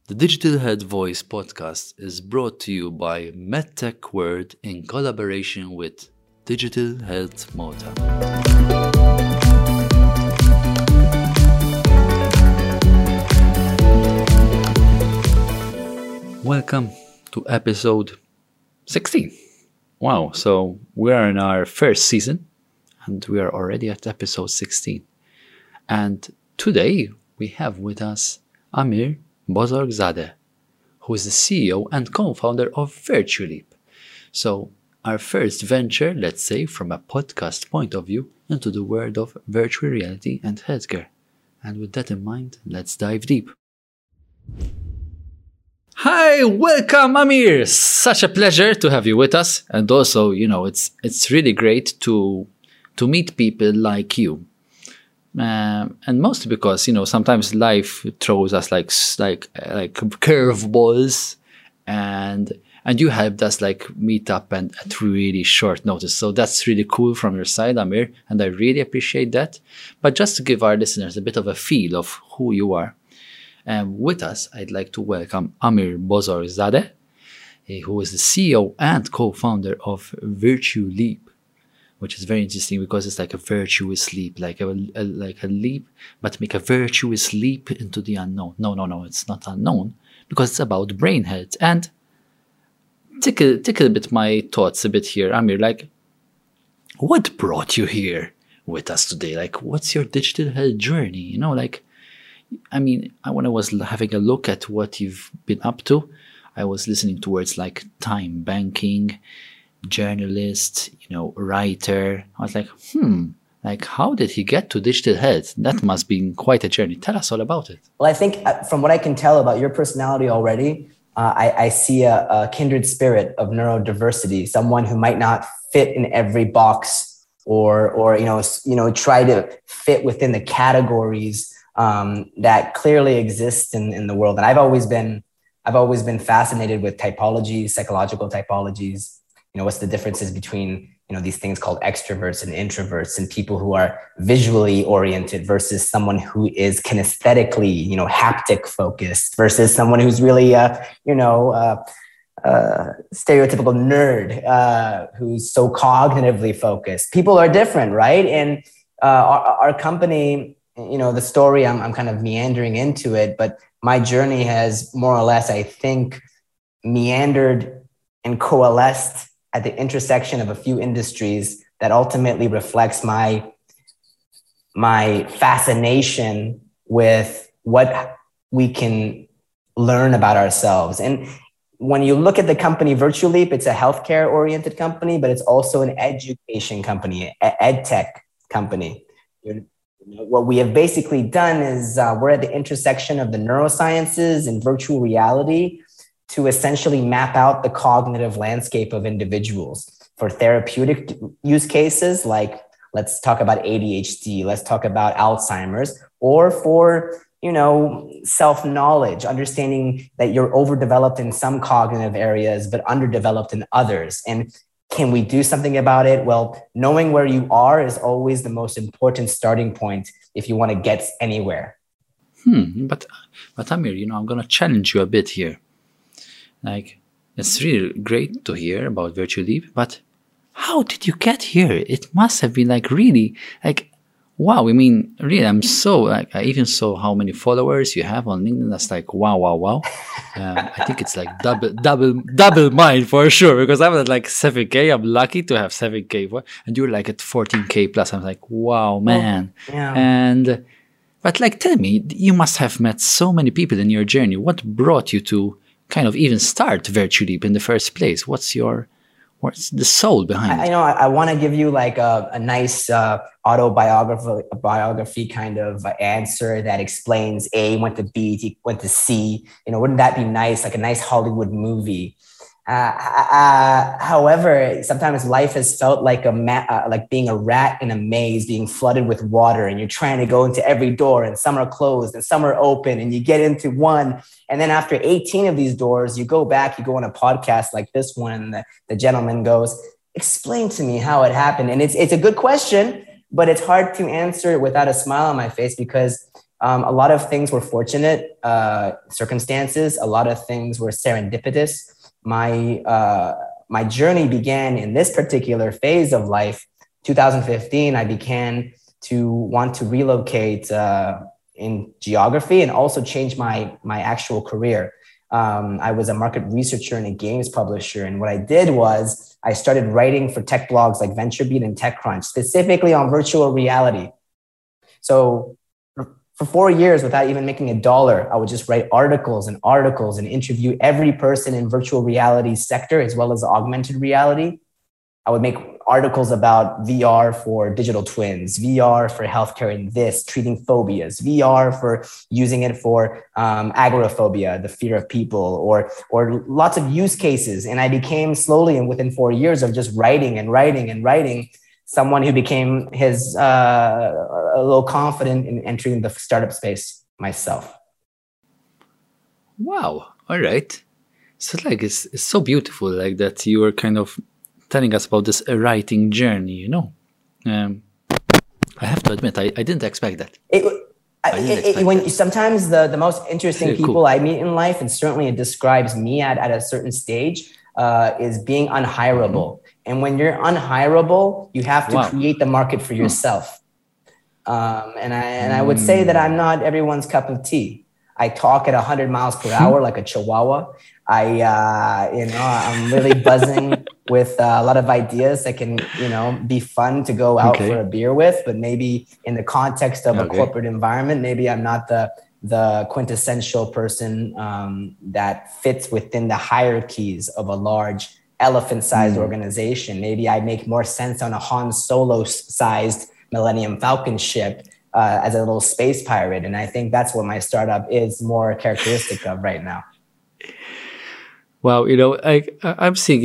The Digital Health Voice podcast is brought to you by MedTech Word in collaboration with Digital Health Malta. Welcome to episode 16. Wow, so we are in our first season and we are already at episode 16. And today we have with us Amir Bozorgzadeh, who is the CEO and co-founder of VirtuLeap. So our first venture, let's say, from a podcast point of view, into the world of virtual reality and healthcare. And with that in mind, let's dive deep. Hi, welcome Amir. Such a pleasure to have you with us. And also, it's really great to meet people like you. And mostly because, sometimes life throws us like curveballs and you helped us meet up and at really short notice. So that's really cool from your side, Amir, and I really appreciate that. But just to give our listeners a bit of a feel of who you are, with us, I'd like to welcome Amir Bozorgzadeh, who is the CEO and co-founder of VirtuLeap, which is very interesting because it's like a virtuous leap, like a leap, but make a virtuous leap into the unknown. No, it's not unknown because it's about brain health. And tickle a bit my thoughts a bit here, Amir. What brought you here with us today? What's your digital health journey? When I was having a look at what you've been up to, I was listening to words like time banking, journalist, writer. I was like, how did he get to digital health? That must be quite a journey. Tell us all about it. Well, I think from what I can tell about your personality already, I see a kindred spirit of neurodiversity, someone who might not fit in every box or try to fit within the categories that clearly exist in the world. And I've always been fascinated with typologies, psychological typologies. What's the differences between, these things called extroverts and introverts and people who are visually oriented versus someone who is kinesthetically, haptic focused versus someone who's really, stereotypical nerd who's so cognitively focused. People are different, right? And our company, the story, I'm kind of meandering into it, but my journey has more or less, I think, meandered and coalesced at the intersection of a few industries that ultimately reflects my fascination with what we can learn about ourselves. And when you look at the company VirtuLeap, it's a healthcare oriented company, but it's also an education company, ed tech company. What we have basically done is we're at the intersection of the neurosciences and virtual reality to essentially map out the cognitive landscape of individuals for therapeutic use cases, like let's talk about ADHD, let's talk about Alzheimer's, or for, self-knowledge, understanding that you're overdeveloped in some cognitive areas, but underdeveloped in others. And can we do something about it? Well, knowing where you are is always the most important starting point if you want to get anywhere. But Amir, I'm going to challenge you a bit here. It's really great to hear about VirtuLeap, but how did you get here? It must have been wow. Really, I'm so I even saw how many followers you have on LinkedIn. That's wow. I think it's double mine for sure, because I'm at 7K. I'm lucky to have 7K, and you're at 14K plus. I'm wow, man. Yeah. But tell me, you must have met so many people in your journey. What brought you to kind of even start VirtuLeap in the first place? What's the soul behind it? I want to give you a nice autobiography kind of answer that explains A went to B, went to C. Wouldn't that be nice? Like a nice Hollywood movie. However, sometimes life has felt like like being a rat in a maze, being flooded with water, and you're trying to go into every door, and some are closed and some are open, and you get into one. And then after 18 of these doors, you go back, you go on a podcast like this one, and the gentleman goes, explain to me how it happened. And it's a good question, but it's hard to answer without a smile on my face, because A lot of things were fortunate circumstances. A lot of things were serendipitous. My journey began in this particular phase of life. 2015, I began to want to relocate in geography and also change my actual career. I was a market researcher and a games publisher. And what I did was I started writing for tech blogs like VentureBeat and TechCrunch, specifically on virtual reality. So for 4 years, without even making $1, I would just write articles and interview every person in virtual reality sector, as well as augmented reality. I would make articles about VR for digital twins, VR for healthcare in this, treating phobias, VR for using it for agoraphobia, the fear of people, or lots of use cases. And I became slowly, and within 4 years of just writing, someone who became a little confident in entering the startup space myself. Wow. All right. So like, it's so beautiful like that you were kind of telling us about this writing journey, you know. I have to admit, I didn't expect that. Sometimes the most interesting people I meet in life, and certainly it describes me at a certain stage, is being unhireable. Mm-hmm. And when you're unhireable, you have to create the market for yourself. And I would say that I'm not everyone's cup of tea. I talk at 100 miles per hour like a chihuahua. I'm really buzzing with a lot of ideas that can, be fun to go out for a beer with. But maybe in the context of a corporate environment, maybe I'm not the quintessential person that fits within the hierarchies of a large elephant-sized organization. Maybe I make more sense on a Han Solo-sized Millennium Falcon ship as a little space pirate. And I think that's what my startup is more characteristic of right now. Wow, I'm seeing,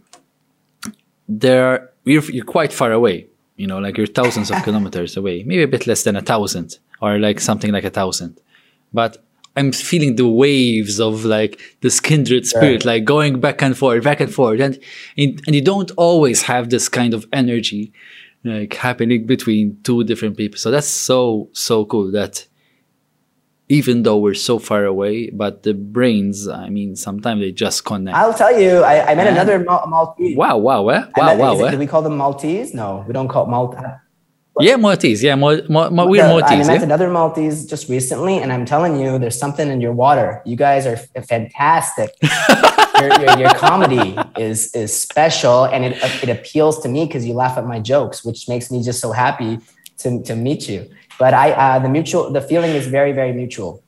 you're quite far away, like you're thousands of kilometers away, maybe a bit less than 1,000 or like something like 1,000. But I'm feeling the waves of like this kindred spirit, like going back and forth. And you don't always have this kind of energy like happening between two different people. So that's so cool that even though we're so far away, but the brains, sometimes they just connect. I'll tell you, I met another Maltese. Wow. Do we call them Maltese? No, we don't call it Maltese. Yeah, Maltese. Yeah, we're Maltese. I met another Maltese just recently, and I'm telling you, there's something in your water. You guys are fantastic. your comedy is special, and it appeals to me because you laugh at my jokes, which makes me just so happy to meet you. But the feeling is very, very mutual.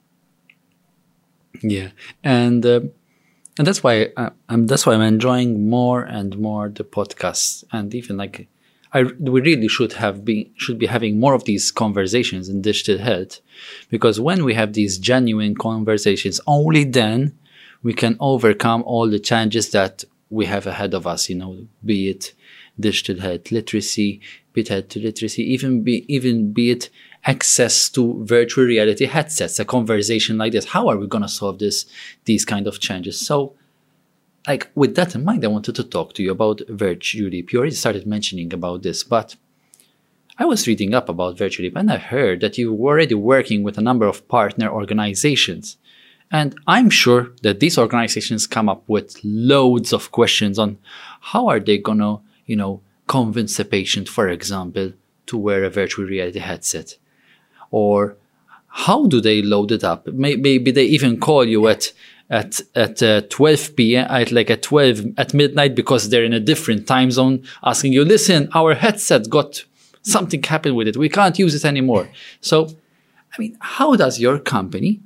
Yeah, and that's why I'm enjoying more and more the podcasts, and even like we really should be having more of these conversations in Digital Health, because when we have these genuine conversations, only then we can overcome all the challenges that we have ahead of us. Be it digital health literacy, be it health literacy, even be it access to virtual reality headsets. A conversation like this, how are we going to solve these kind of challenges? So, like with that in mind, I wanted to talk to you about Virtual Leap. You already started mentioning about this, but I was reading up about Virtual Leap and I heard that you were already working with a number of partner organizations. And I'm sure that these organizations come up with loads of questions on how are they going to, convince a patient, for example, to wear a virtual reality headset? Or how do they load it up? Maybe they even call you at 12 p.m. at midnight because they're in a different time zone, asking you, listen, our headset got something happened with it. We can't use it anymore. So, how does your company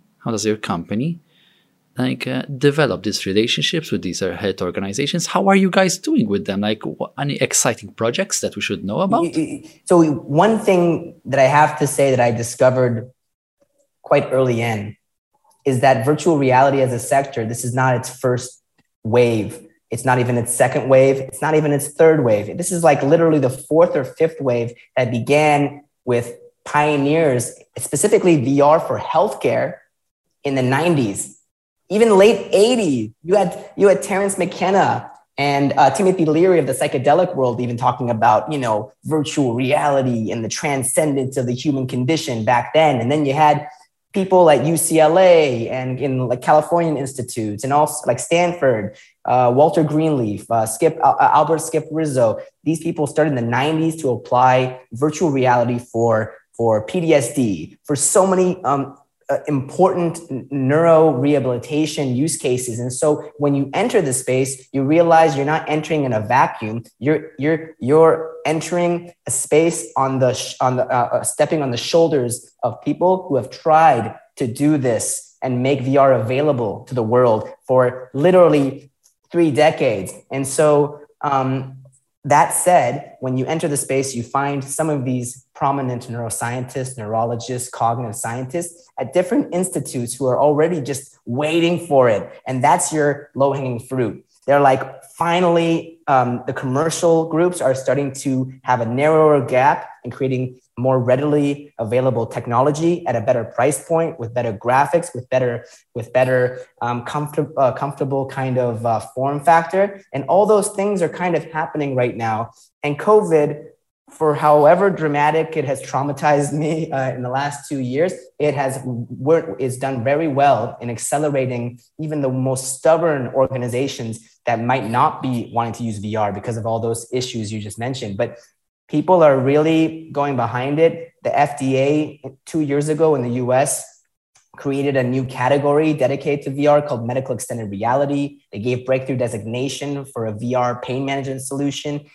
develop these relationships with these health organizations? How are you guys doing with them? Any exciting projects that we should know about? So one thing that I have to say that I discovered quite early in is that virtual reality as a sector, this is not its first wave. It's not even its second wave. It's not even its third wave. This is like literally the fourth or fifth wave that began with pioneers, specifically VR for healthcare in the 90s. Even late 80s, you had Terence McKenna And Timothy Leary of the psychedelic world even talking about, you know, virtual reality and the transcendence of the human condition back then. And then you had people like UCLA and in like Californian institutes and also like Stanford, Walter Greenleaf, Albert Skip Rizzo. These people started in the 90s to apply virtual reality for PTSD, for so many important neuro rehabilitation use cases. And so when you enter the space, you realize you're not entering in a vacuum. You're entering a space on the stepping on the shoulders of people who have tried to do this and make VR available to the world for literally 3 decades. And so that said, when you enter the space, you find some of these prominent neuroscientists, neurologists, cognitive scientists at different institutes who are already just waiting for it. And that's your low-hanging fruit. They're like, finally, the commercial groups are starting to have a narrower gap and creating more readily available technology at a better price point with better graphics, with better comfortable kind of form factor. And all those things are kind of happening right now. And COVID, for however dramatic it has traumatized me in the last 2 years, it's done very well in accelerating even the most stubborn organizations that might not be wanting to use VR because of all those issues you just mentioned. But people are really going behind it. The FDA 2 years ago in the US created a new category dedicated to VR called medical extended reality. They gave breakthrough designation for a VR pain management solution.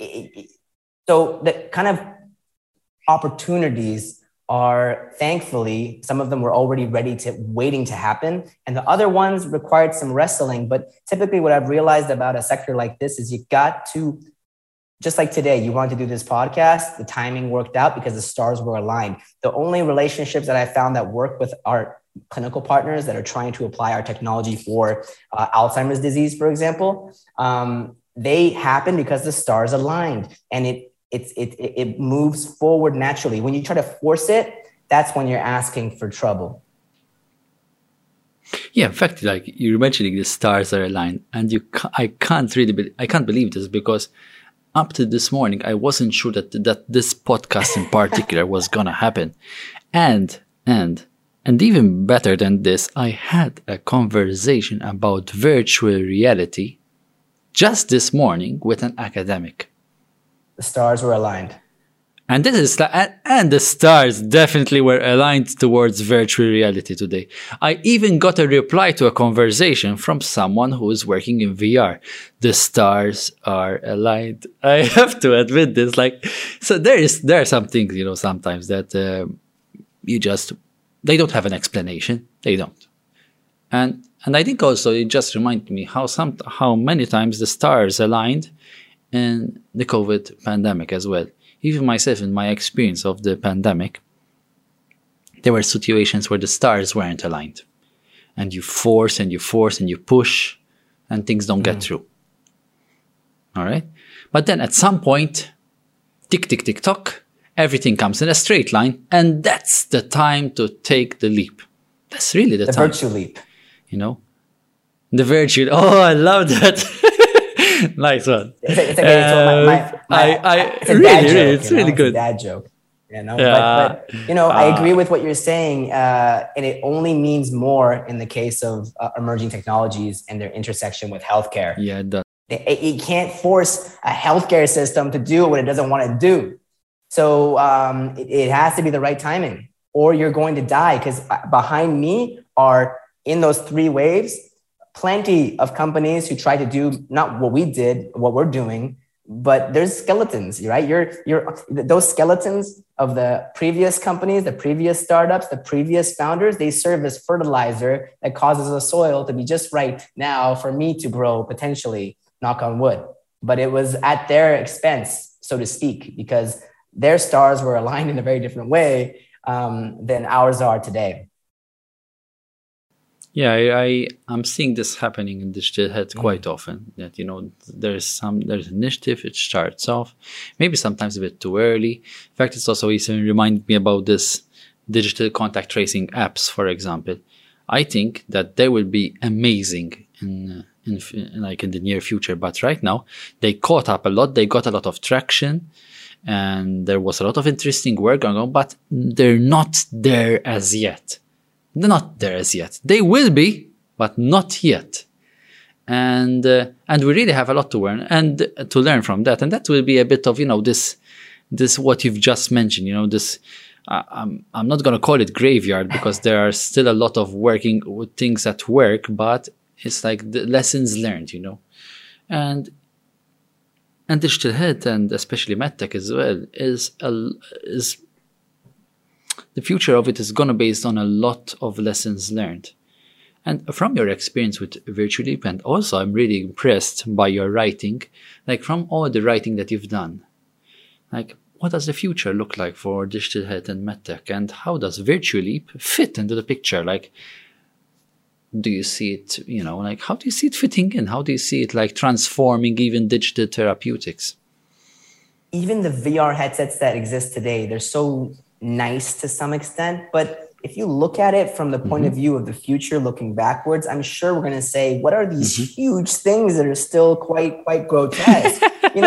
So the kind of opportunities are, thankfully, some of them were already waiting to happen. And the other ones required some wrestling. But typically what I've realized about a sector like this is you got to, just like today, you wanted to do this podcast, the timing worked out because the stars were aligned. The only relationships that I found that work with our clinical partners that are trying to apply our technology for Alzheimer's disease, for example, they happen because the stars aligned and it moves forward naturally. When you try to force it, that's when you're asking for trouble. Yeah, in fact, like you're mentioning, the stars are aligned, and I can't believe this, because up to this morning, I wasn't sure that this podcast in particular was gonna happen, and even better than this, I had a conversation about virtual reality just this morning with an academic. The stars were aligned. And the stars definitely were aligned towards virtual reality today. I even got a reply to a conversation from someone who is working in VR. The stars are aligned. I have to admit this. So there are some things, sometimes that they don't have an explanation. They don't. And I think also it just reminded me how many times the stars aligned in the COVID pandemic as well. Even myself, in my experience of the pandemic, there were situations where the stars weren't aligned. And you force and you force and you push and things don't get through. All right? But then at some point, tick, tick, tick, tock, everything comes in a straight line. And that's the time to take the leap. That's really the time. The virtual leap. The virtual. Oh, I love that. Nice one. It's okay. It's really good. It's a dad joke. But I agree with what you're saying, and it only means more in the case of emerging technologies and their intersection with healthcare. Yeah, it does. You can't force a healthcare system to do what it doesn't want to do. So it has to be the right timing, or you're going to die. Because behind me are, in those 3 waves, plenty of companies who try to do not what we did, what we're doing, but there's skeletons, right? Those skeletons of the previous companies, the previous startups, the previous founders, they serve as fertilizer that causes the soil to be just right now for me to grow, potentially, knock on wood. But it was at their expense, so to speak, because their stars were aligned in a very different way than ours are today. Yeah, I'm seeing this happening in digital health quite often. That there's an initiative. It starts off maybe sometimes a bit too early. In fact, it's also even reminded me about this digital contact tracing apps, for example. I think that they will be amazing in like in the near future. But right now, they caught up a lot. They got a lot of traction, and there was a lot of interesting work going on. But they're not there as yet. They're not there as yet. They will be, but not yet. And we really have a lot to learn from that. And that will be a bit of, this what you've just mentioned, this. I'm not going to call it graveyard, because there are still a lot of working with things at work, but it's like the lessons learned, and digital health, and especially medtech as well, is the future of it is going to be based on a lot of lessons learned. And from your experience with Virtual Leap, and also I'm really impressed by your writing, like from all the writing that you've done, like, what does the future look like for digital health and medtech, and how does Virtual Leap fit into the picture? Like, do you see it, like, how do you see it fitting in? How do you see it, like, transforming even digital therapeutics? Even the VR headsets that exist today, they're so nice to some extent, but if you look at it from the point of view of the future, looking backwards, I'm sure we're going to say, what are these huge things that are still quite grotesque?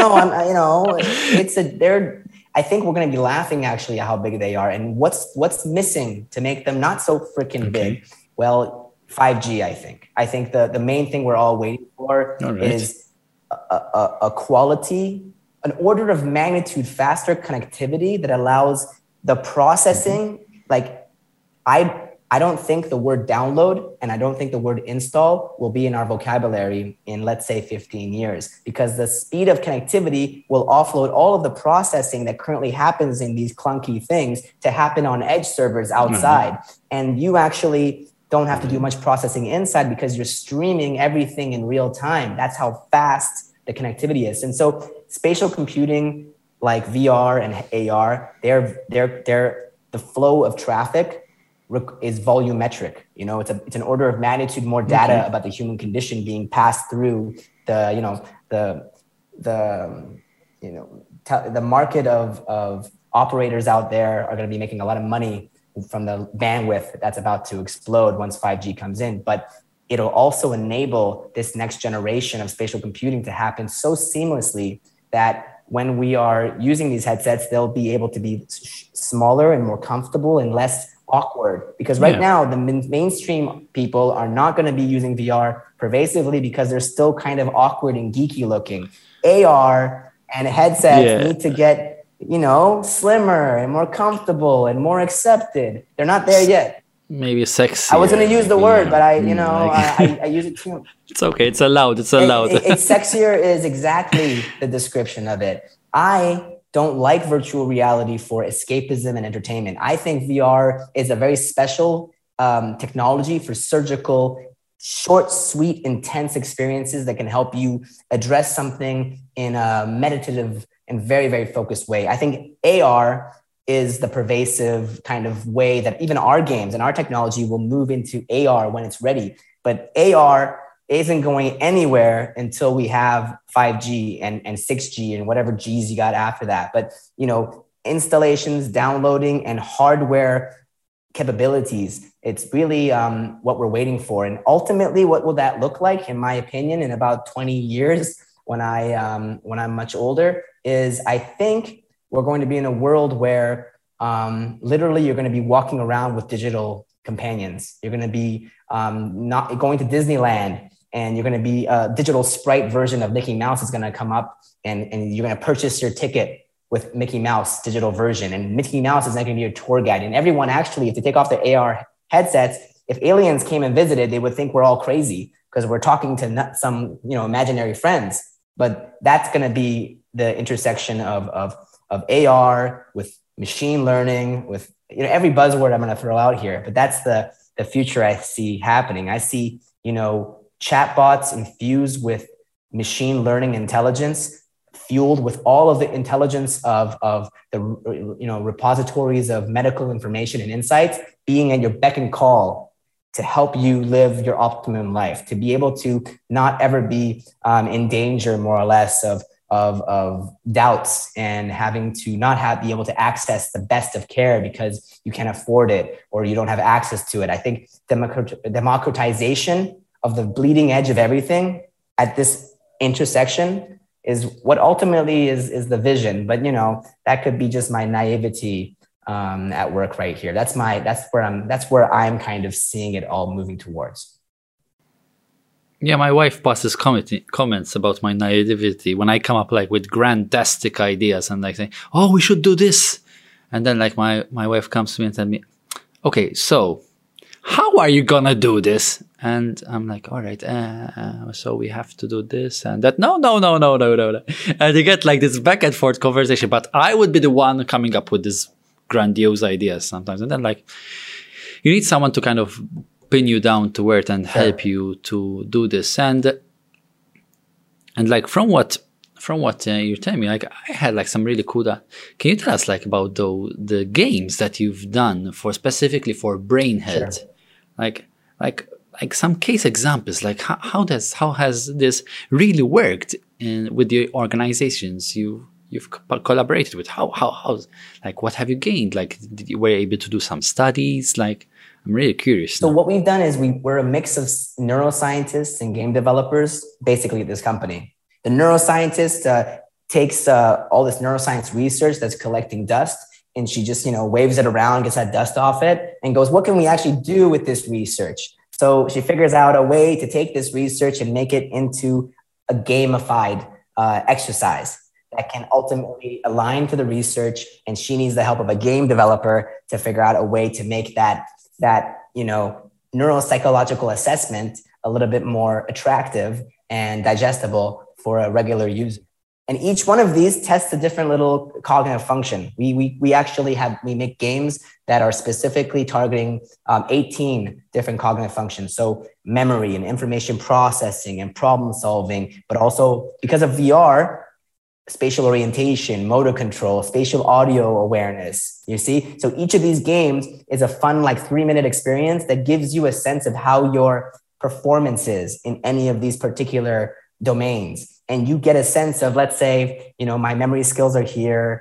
I think we're going to be laughing actually at how big they are, and what's missing to make them not so freaking big. Well, 5G, I think. I think the main thing we're all waiting for is a quality, an order of magnitude faster connectivity that allows the processing. Like, I don't think the word download and I don't think the word install will be in our vocabulary in, let's say, 15 years, because the speed of connectivity will offload all of the processing that currently happens in these clunky things to happen on edge servers outside. And you actually don't have to do much processing inside because you're streaming everything in real time. That's how fast the connectivity is. And so spatial computing, like VR and AR, the flow of traffic is volumetric. It's an order of magnitude more data about the human condition being passed through the market of operators out there are going to be making a lot of money from the bandwidth that's about to explode once 5G comes in. But it'll also enable this next generation of spatial computing to happen so seamlessly that when we are using these headsets, they'll be able to be smaller and more comfortable and less awkward, because right now the mainstream people are not going to be using VR pervasively because they're still kind of awkward and geeky looking. AR and headsets need to get, slimmer and more comfortable and more accepted. They're not there yet. Maybe sexy. I was going to use the word, but I use it too. It's okay. It's allowed. It's sexier is exactly the description of it. I don't like virtual reality for escapism and entertainment. I think VR is a very special technology for surgical, short, sweet, intense experiences that can help you address something in a meditative and very, very focused way. I think AR is the pervasive kind of way that even our games and our technology will move into AR when it's ready. But AR isn't going anywhere until we have 5G and 6G and whatever G's you got after that. But, installations, downloading, and hardware capabilities, it's really what we're waiting for. And ultimately, what will that look like, in my opinion, in about 20 years when I'm much older, is I think we're going to be in a world where literally you're going to be walking around with digital companions. You're going to be not going to Disneyland, and you're going to be a digital sprite version of Mickey Mouse is going to come up, and you're going to purchase your ticket with Mickey Mouse digital version. And Mickey Mouse is not going to be your tour guide. And everyone actually, if they take off the AR headsets, if aliens came and visited, they would think we're all crazy because we're talking to some, imaginary friends. But that's going to be the intersection of AR with machine learning, with every buzzword I'm going to throw out here. But that's the future I see happening. I see, chatbots infused with machine learning intelligence, fueled with all of the intelligence of the repositories of medical information and insights, being at your beck and call to help you live your optimum life, to be able to not ever be in danger, more or less, of doubts and having to not be able to access the best of care because you can't afford it or you don't have access to it. I think democratization of the bleeding edge of everything at this intersection is what ultimately is the vision. But, you know, that could be just my naivety at work right here. That's where I'm kind of seeing it all moving towards. Yeah, my wife passes comments about my naivety when I come up like with grandiostic ideas and like saying, "Oh, we should do this," and then like my wife comes to me and tells me, "Okay, so how are you gonna do this?" And I'm like, "All right, so we have to do this and that." No. And you get like this back and forth conversation. But I would be the one coming up with these grandiose ideas sometimes, and then like you need someone to kind of pin you down to earth and help you to do this. And like from what you're telling me, like I had like some really cool. Can you tell us like about the games that you've done specifically for brain health? Sure. Like some case examples, like how has this really worked with the organizations you've collaborated with? How like what have you gained? Like were you able to do some studies? Like I'm really curious. So what we've done is we're a mix of neuroscientists and game developers, basically this company. The neuroscientist takes all this neuroscience research that's collecting dust, and she just, you know, waves it around, gets that dust off it, and goes, what can we actually do with this research? So she figures out a way to take this research and make it into a gamified exercise that can ultimately align to the research. And she needs the help of a game developer to figure out a way to make that you know, neuropsychological assessment a little bit more attractive and digestible for a regular user. And each one of these tests a different little cognitive function. We actually make games that are specifically targeting 18 different cognitive functions. So memory and information processing and problem solving, but also because of VR, spatial orientation, motor control, spatial audio awareness, you see? So each of these games is a fun, like 3-minute experience that gives you a sense of how your performance is in any of these particular domains. And you get a sense of, let's say, you know, my memory skills are here.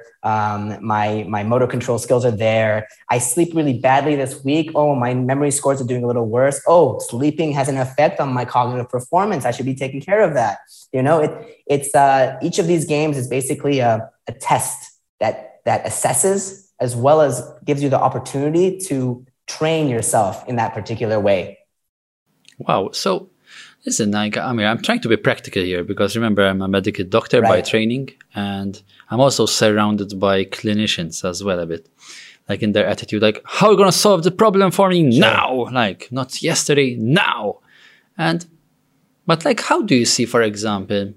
My motor control skills are there. I sleep really badly this week. Oh, my memory scores are doing a little worse. Oh, sleeping has an effect on my cognitive performance. I should be taking care of that. You know, it's each of these games is basically a test that assesses as well as gives you the opportunity to train yourself in that particular way. Wow. So listen, I'm trying to be practical here because remember, I'm a medical doctor by training, and I'm also surrounded by clinicians as well a bit. Like in their attitude, like, how are you going to solve the problem for me now? Like, not yesterday, now. But like, how do you see, for example,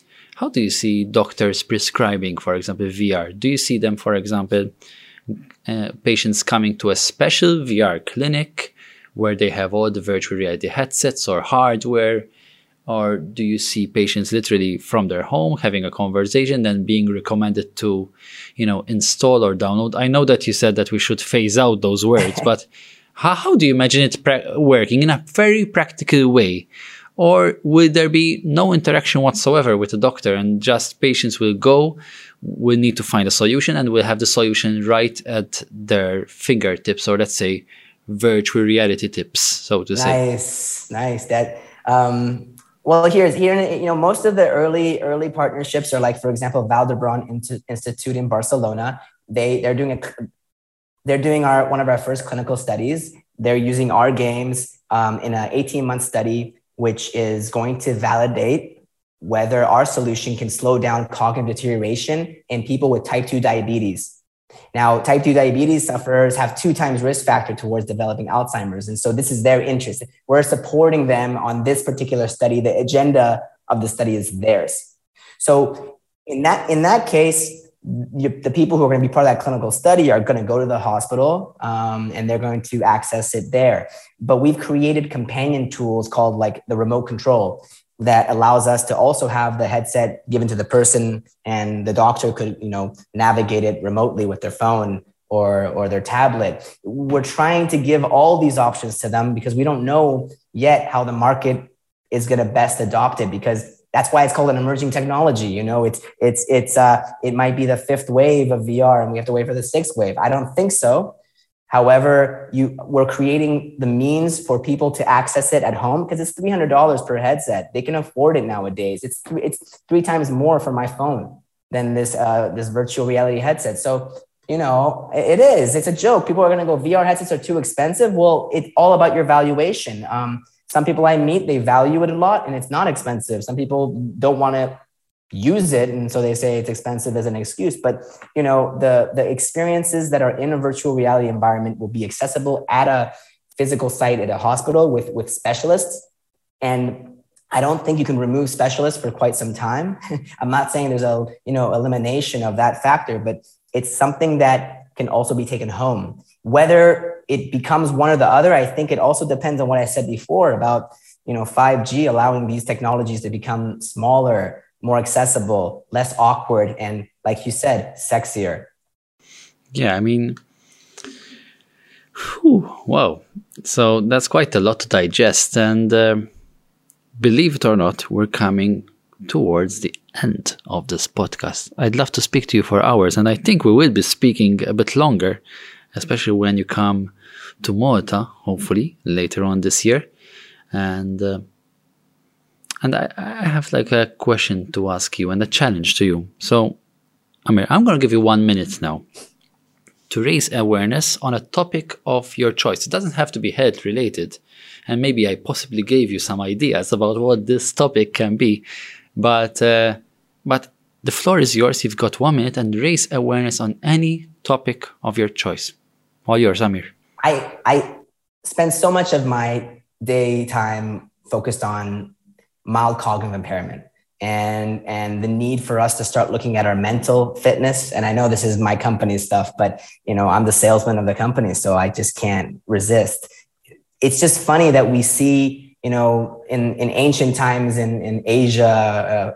doctors prescribing, for example, VR? Do you see them, for example, patients coming to a special VR clinic where they have all the virtual reality headsets or hardware? Or do you see patients literally from their home having a conversation, then being recommended to, you know, install or download? I know that you said that we should phase out those words, but how do you imagine it working in a very practical way? Or will there be no interaction whatsoever with the doctor and just patients will go, will need to find a solution and will have the solution right at their fingertips, or let's say virtual reality tips, so to say? Nice. That, well, here, you know, most of the early partnerships are like, for example, Vall d'Hebron Institute in Barcelona. They're doing one of our first clinical studies. They're using our games in an 18-month study, which is going to validate whether our solution can slow down cognitive deterioration in people with type 2 diabetes. Now, type 2 diabetes sufferers have 2 times risk factor towards developing Alzheimer's. And so this is their interest. We're supporting them on this particular study. The agenda of the study is theirs. So in that case, the people who are going to be part of that clinical study are going to go to the hospital and they're going to access it there. But we've created companion tools called like the remote control that allows us to also have the headset given to the person, and the doctor could, you know, navigate it remotely with their phone or their tablet. We're trying to give all these options to them because we don't know yet how the market is going to best adopt it, because that's why it's called an emerging technology. You know, it might be the 5th wave of VR and we have to wait for the 6th wave. I don't think so. However, we're creating the means for people to access it at home because it's $300 per headset. They can afford it nowadays. It's three times more for my phone than this virtual reality headset. So, it's a joke. People are going to go, VR headsets are too expensive. Well, it's all about your valuation. Some people I meet, they value it a lot and it's not expensive. Some people don't want to use it, and so they say it's expensive as an excuse. But the experiences that are in a virtual reality environment will be accessible at a physical site at a hospital with specialists. And I don't think you can remove specialists for quite some time. I'm not saying there's a elimination of that factor, but it's something that can also be taken home. Whether it becomes one or the other, I think it also depends on what I said before about 5G allowing these technologies to become smaller, more accessible, less awkward, and like you said, sexier. Yeah, I mean, wow. So that's quite a lot to digest. And believe it or not, we're coming towards the end of this podcast. I'd love to speak to you for hours, and I think we will be speaking a bit longer, especially when you come to Malta, hopefully later on this year. And I have like a question to ask you and a challenge to you. So, Amir, I'm going to give you 1 minute now to raise awareness on a topic of your choice. It doesn't have to be health related. And maybe I possibly gave you some ideas about what this topic can be. But the floor is yours. You've got 1 minute and raise awareness on any topic of your choice. All yours, Amir. I spend so much of my daytime focused on mild cognitive impairment and the need for us to start looking at our mental fitness. And I know this is my company stuff, but I'm the salesman of the company, so I just can't resist. It's just funny that we see, in ancient times in Asia,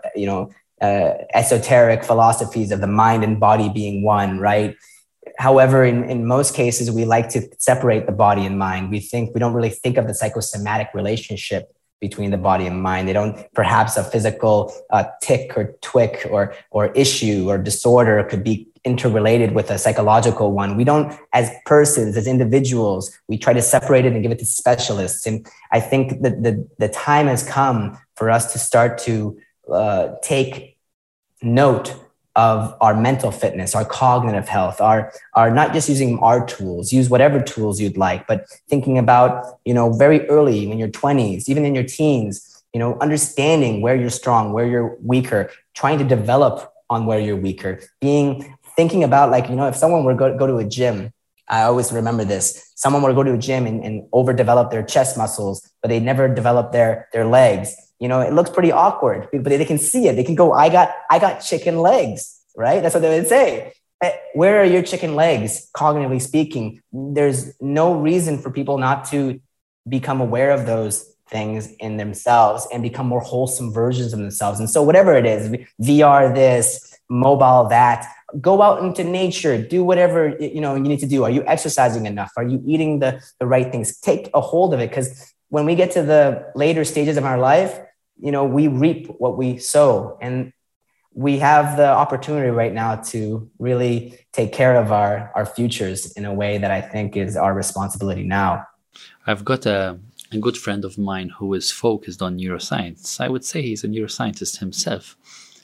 esoteric philosophies of the mind and body being one, right? However, in most cases, we like to separate the body and mind. We don't really think of the psychosomatic relationship between the body and mind. They don't, perhaps a physical tick or twick or issue or disorder could be interrelated with a psychological one. We don't, as persons, as individuals, we try to separate it and give it to specialists. And I think that the time has come for us to start to take note of our mental fitness, our cognitive health, our not just using our tools, use whatever tools you'd like, but thinking about, very early in your 20s, even in your teens, understanding where you're strong, where you're weaker, trying to develop on where you're weaker, thinking about if someone were to go to a gym, I always remember this, someone were to go to a gym and overdevelop their chest muscles, but they never develop their legs. It looks pretty awkward, but they can see it. They can go, I got chicken legs, right? That's what they would say. Where are your chicken legs, cognitively speaking? There's no reason for people not to become aware of those things in themselves and become more wholesome versions of themselves. And so whatever it is, VR this, mobile that, go out into nature, do whatever you need to do. Are you exercising enough? Are you eating the right things? Take a hold of it, because when we get to the later stages of our life, we reap what we sow, and we have the opportunity right now to really take care of our futures in a way that I think is our responsibility now. I've got a good friend of mine who is focused on neuroscience. I would say he's a neuroscientist himself.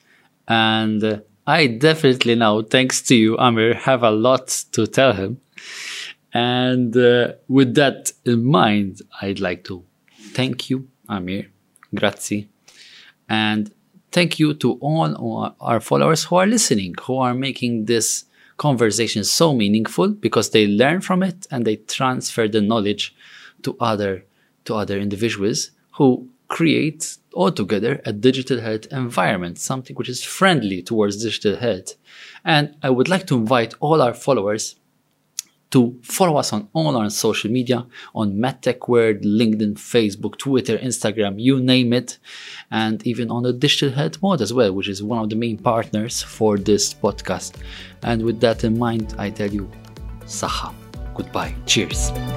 And I definitely now, thanks to you, Amir, have a lot to tell him. And with that in mind, I'd like to thank you, Amir. Grazie. And thank you to all our followers who are listening, who are making this conversation so meaningful, because they learn from it and they transfer the knowledge to other individuals who create altogether a digital health environment, something which is friendly towards digital health. And I would like to invite all our followers to follow us on all our social media, on MedTech LinkedIn, Facebook, Twitter, Instagram, you name it, and even on the Digital Health Mod as well, which is one of the main partners for this podcast. And with that in mind, I tell you, Saha. Goodbye. Cheers.